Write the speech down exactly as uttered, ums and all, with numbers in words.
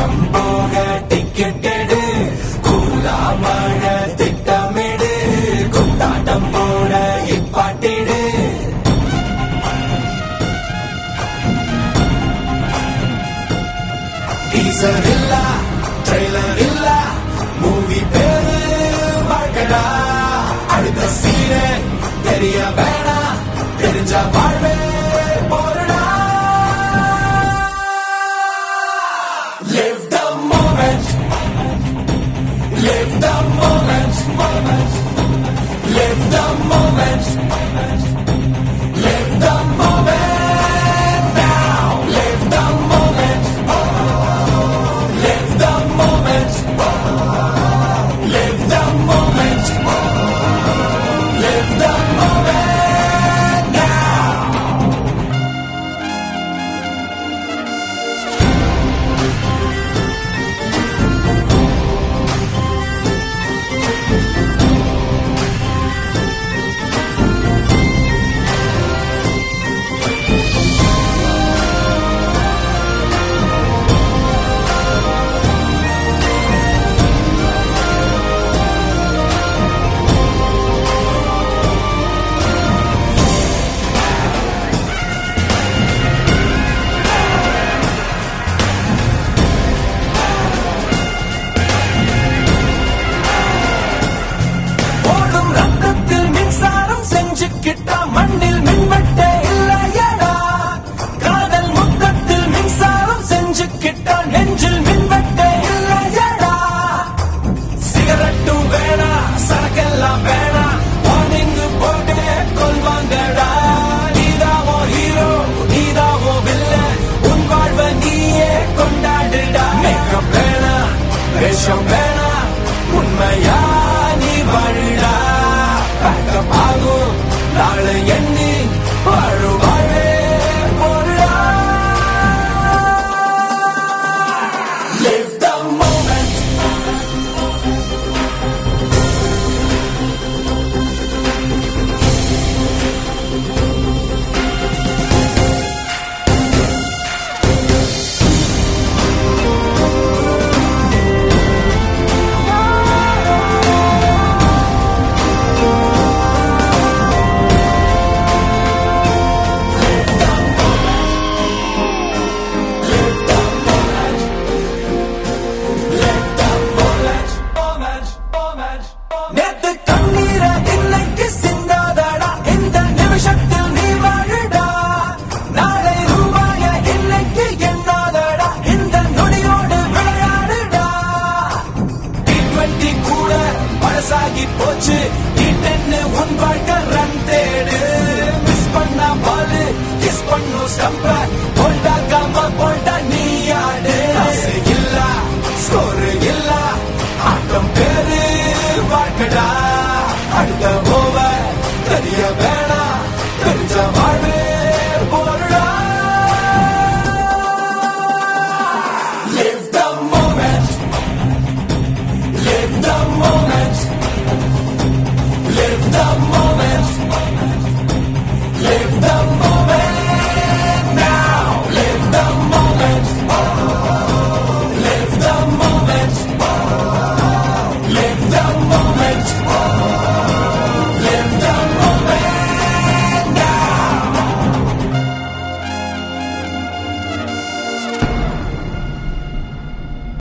கொஞ்சம் போக டிக்கெட் எடு, கூலா மழை திட்டமிடு, குத்தாட்டம் போட இப்பாட்டிடு. டீசர் இல்ல, ட்ரெய்லர் இல்ல, மூவி பேரு வாழ்க்கடா. அடுத்த சீனே தெரிய வேணா, தெரிஞ்ச வாழ்வே போருடா. Live the moment, live the moment, live the moment, live the moment now, live the moment, live the moment, live the moment, live the moment now. கிட்டா மண்ணில் மின்வெட்டே இல்லையடா, காதல் முத்தத்தில் மின்சாரம் செஞ்சு கிட்டா நெஞ்சில் மின்வெட்டே இல்லையடா. சிகரெட்டும் வேணா, சரக்கெல்லாம் வேணா, வார்னிங்கு போட்டே கொள்வாங்கடா. நீதாவோ ஹீரோ, நீதாவோ வில்ல, உன் வாழ்வை நீயே கொண்டாடுடா. மேக்கப் வேணா, வேஷம் வேணா, உண்மையா நீ வாழுடா. பேக்கப் ஆகும் நாளை எண்ணி வாழு வாழே போடுடா. Live the moment, நேத்து கண்ணீர இன்னைக்கு சிந்தாதடா, இந்த நிமிஷத்தில் நீ வாழுடா. நாளை ரூபாய இன்னைக்கு எண்ணாதடா, இந்த நொடியோடு விளையாடுடா. டி டுவெண்டி கூட பழசாகி போச்சு, டி டென் உன் வாழ்க்கை ரன் தேடு. மிஸ் பண்ணா பாலு, கிஸ் பண்ணும் ஸ்டம்ப, போல்டா காம போல்டா நீ ஆடு. காசு இல்ல, ஸ்கோரு இல்ல, ஆட்டம் பேரு வாழ்க்கடா. அடுத்த ஓவர் தெரிய வேணா, தெரிஞ்ச வாழ்வே போருடா. Live the moment, live the moment, live the moment, live the moment now, live the moment, live the moment, live the moment.